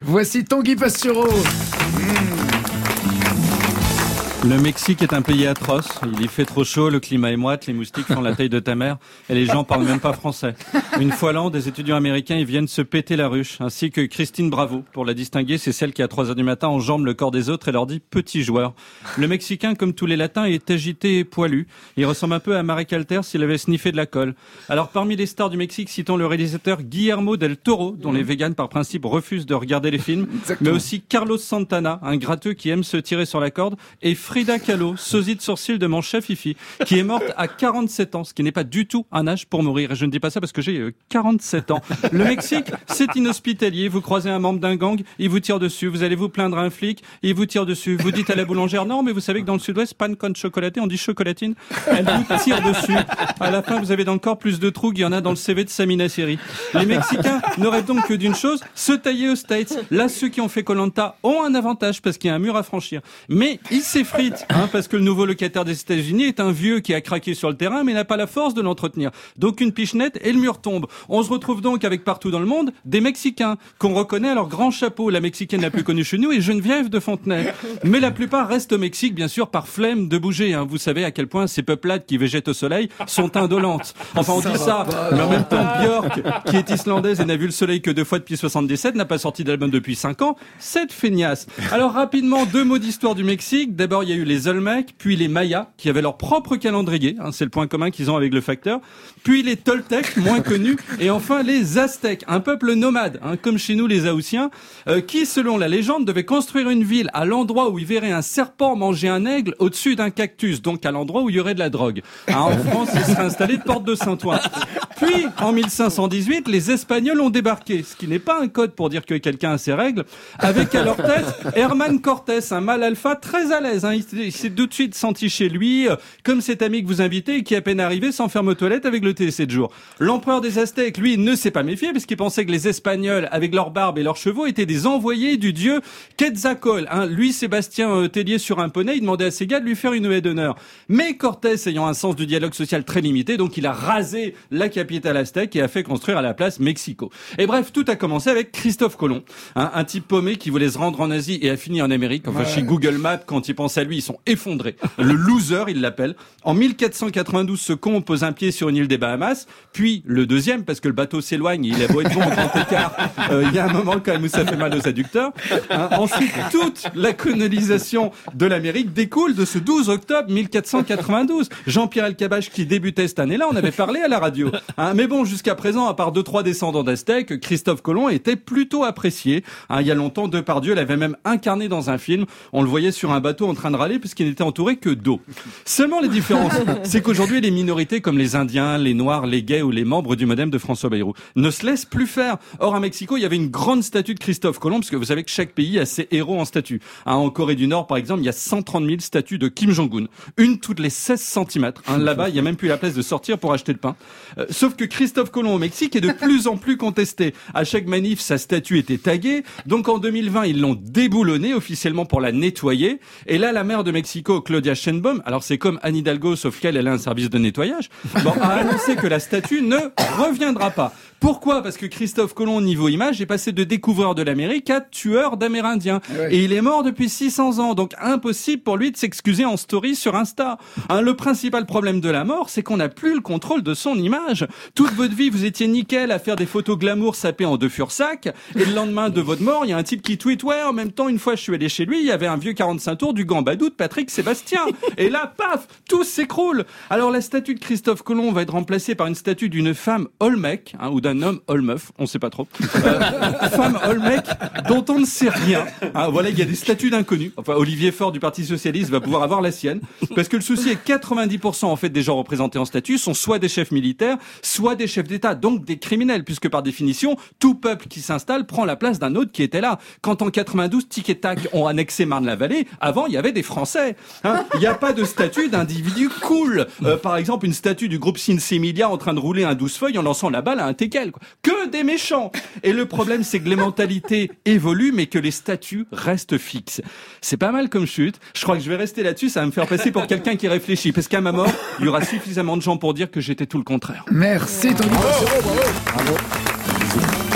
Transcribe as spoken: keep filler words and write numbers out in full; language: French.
Voici Tanguy Pastureau. Le Mexique est un pays atroce. Il y fait trop chaud, le climat est moite, les moustiques font la taille de ta mère et les gens parlent même pas français. Une fois l'an, des étudiants américains ils viennent se péter la ruche, ainsi que Christine Bravo. Pour la distinguer, c'est celle qui à trois heures du matin enjambe le corps des autres et leur dit « petit joueur ». Le Mexicain, comme tous les latins, est agité et poilu. Il ressemble un peu à Marek Alter s'il avait sniffé de la colle. Alors parmi les stars du Mexique, citons le réalisateur Guillermo del Toro, dont les véganes par principe refusent de regarder les films, Exactement. mais aussi Carlos Santana, un gratteux qui aime se tirer sur la corde, et Frida Kahlo, sosie de sourcil de mon chef Fifi, qui est morte à quarante-sept ans, ce qui n'est pas du tout un âge pour mourir. Et je ne dis pas ça parce que j'ai euh, quarante-sept ans. Le Mexique, c'est inhospitalier. Vous croisez un membre d'un gang, il vous tire dessus. Vous allez vous plaindre à un flic, il vous tire dessus. Vous dites à la boulangère, non, mais vous savez que dans le sud-ouest, pan con chocolaté, on dit chocolatine. Elle vous tire dessus. À la fin, vous avez dans le corps plus de trous qu'il y en a dans le C V de Samina Seri. Les Mexicains ne rêvent donc que d'une chose, se tailler aux States. Là, ceux qui ont fait Koh-Lanta ont un avantage parce qu'il y a un mur à franchir. Mais ils s'effritent. Hein, parce que le nouveau locataire des États-Unis est un vieux qui a craqué sur le terrain mais n'a pas la force de l'entretenir. Donc une pichenette et le mur tombe. On se retrouve donc avec partout dans le monde des Mexicains qu'on reconnaît à leur grand chapeau. La Mexicaine la plus connue chez nous est Geneviève de Fontenay. Mais la plupart restent au Mexique bien sûr par flemme de bouger. Hein. Vous savez à quel point ces peuplades qui végètent au soleil sont indolentes. Enfin on ça dit ça, pas, mais en même temps Björk, qui est islandaise et n'a vu le soleil que deux fois depuis soixante-dix-sept, n'a pas sorti d'album depuis cinq ans. Cette feignasse. Alors rapidement deux mots d'histoire du Mexique. D'abord il y a eu les Olmecs, puis les Mayas, qui avaient leur propre calendrier, hein, c'est le point commun qu'ils ont avec le facteur, puis les Toltecs, moins connus, et enfin les Aztèques, un peuple nomade, hein, comme chez nous les Haussiens, euh, qui, selon la légende, devait construire une ville à l'endroit où il verrait un serpent manger un aigle au-dessus d'un cactus, donc à l'endroit où il y aurait de la drogue. Hein, en France, ils seraient installés de Porte de Saint-Ouen. Puis, en mille cinq cent dix-huit, les Espagnols ont débarqué, ce qui n'est pas un code pour dire que quelqu'un a ses règles, avec à leur tête Herman Cortés, un mâle alpha très à l'aise, hein, il, il s'est tout de suite senti chez lui, euh, comme cet ami que vous invitez et qui à peine arrivé s'enferme aux toilettes avec le T C de jour. L'empereur des Aztèques, lui, ne s'est pas méfié parce qu'il pensait que les Espagnols, avec leur barbe et leurs chevaux, étaient des envoyés du dieu Quetzalcoatl. Hein. Lui, Sébastien euh, Tellier sur un poney, il demandait à ses gars de lui faire une haie d'honneur. Mais Cortés, ayant un sens du dialogue social très limité, donc il a rasé la capitale aztèque et a fait construire à la place Mexico. Et bref, tout a commencé avec Christophe Colomb, hein, un type paumé qui voulait se rendre en Asie et a fini en Amérique. Enfin, ouais. Chez Google Maps, quand ils pensent à lui, ils sont effondrés. Le loser, il l'appelle. En mille quatre cent quatre-vingt-douze, ce con pose un pied sur une île des Bahamas, puis le deuxième, parce que le bateau s'éloigne, il a beau être bon en grand écart, euh, il y a un moment quand même où ça fait mal aux adducteurs. Hein, ensuite, toute la colonisation de l'Amérique découle de ce douze octobre mille quatre cent quatre-vingt-douze. Jean-Pierre Elkabbach qui débutait cette année-là, on avait parlé à la radio. Hein, mais bon, jusqu'à présent, à part deux, trois descendants d'Aztèques, Christophe Colomb était plutôt apprécié. Hein, il y a longtemps, Depardieu l'avait même incarné dans un film. On le voyait sur un bateau en train de râler puisqu'il n'était entouré que d'eau. Seulement les différences, c'est qu'aujourd'hui, les minorités comme les Indiens, les Noirs, les gays ou les membres du modem de François Bayrou ne se laissent plus faire. Or, à Mexico, il y avait une grande statue de Christophe Colomb, parce que vous savez que chaque pays a ses héros en statue. Hein, en Corée du Nord, par exemple, il y a cent trente mille statues de Kim Jong-un. Une toutes les seize centimètres. Hein, là-bas, il n'y a même plus la place de sortir pour acheter le pain. Euh, sauf que Christophe Colomb au Mexique est de plus en plus contesté. À chaque manif, sa statue était taguée. Donc en deux mille vingt, ils l'ont déboulonnée officiellement pour la nettoyer. Et là, la maire de Mexico, Claudia Sheinbaum, alors c'est comme Anne Hidalgo, sauf qu'elle, elle a un service de nettoyage, bon, a annoncé que la statue ne reviendra pas. Pourquoi ? Parce que Christophe Colomb, niveau image, est passé de découvreur de l'Amérique à tueur d'Amérindiens. Ouais. Et il est mort depuis six cents ans, donc impossible pour lui de s'excuser en story sur Insta. Hein, le principal problème de la mort, c'est qu'on n'a plus le contrôle de son image. Toute votre vie, vous étiez nickel à faire des photos glamour sapées en deux fursac, et le lendemain de votre mort, il y a un type qui tweet « Ouais, en même temps, une fois je suis allé chez lui, il y avait un vieux quarante-cinq tours du Gambadou de Patrick Sébastien. » Et là, paf, tout s'écroule. Alors la statue de Christophe Colomb va être remplacée par une statue d'une femme Olmec, hein, ou d'un un homme Olmeuf, on sait pas trop. Euh, femme Olmec dont on ne sait rien. Ah, voilà, il y a des statues d'inconnus. Enfin, Olivier Faure du Parti Socialiste va pouvoir avoir la sienne. Parce que le souci est que quatre-vingt-dix pour cent en fait des gens représentés en statue sont soit des chefs militaires, soit des chefs d'État, donc des criminels, puisque par définition, tout peuple qui s'installe prend la place d'un autre qui était là. Quand en quatre-vingt-douze, Tic et Tac ont annexé Marne-la-Vallée, avant il y avait des Français. Hein, il n'y a pas de statue d'individu cool. Euh, par exemple, une statue du groupe Sinsemilia en train de rouler un douze feuilles en lançant la balle à un teckel, quoi. Que des méchants. Et le problème, c'est que les mentalités évoluent, mais que les statuts restent fixes. C'est pas mal comme chute. Je crois que je vais rester là-dessus. Ça va me faire passer pour quelqu'un qui réfléchit. Parce qu'à ma mort, il y aura suffisamment de gens pour dire que j'étais tout le contraire. Merci, Tony. Bravo, bravo, bravo. Bravo.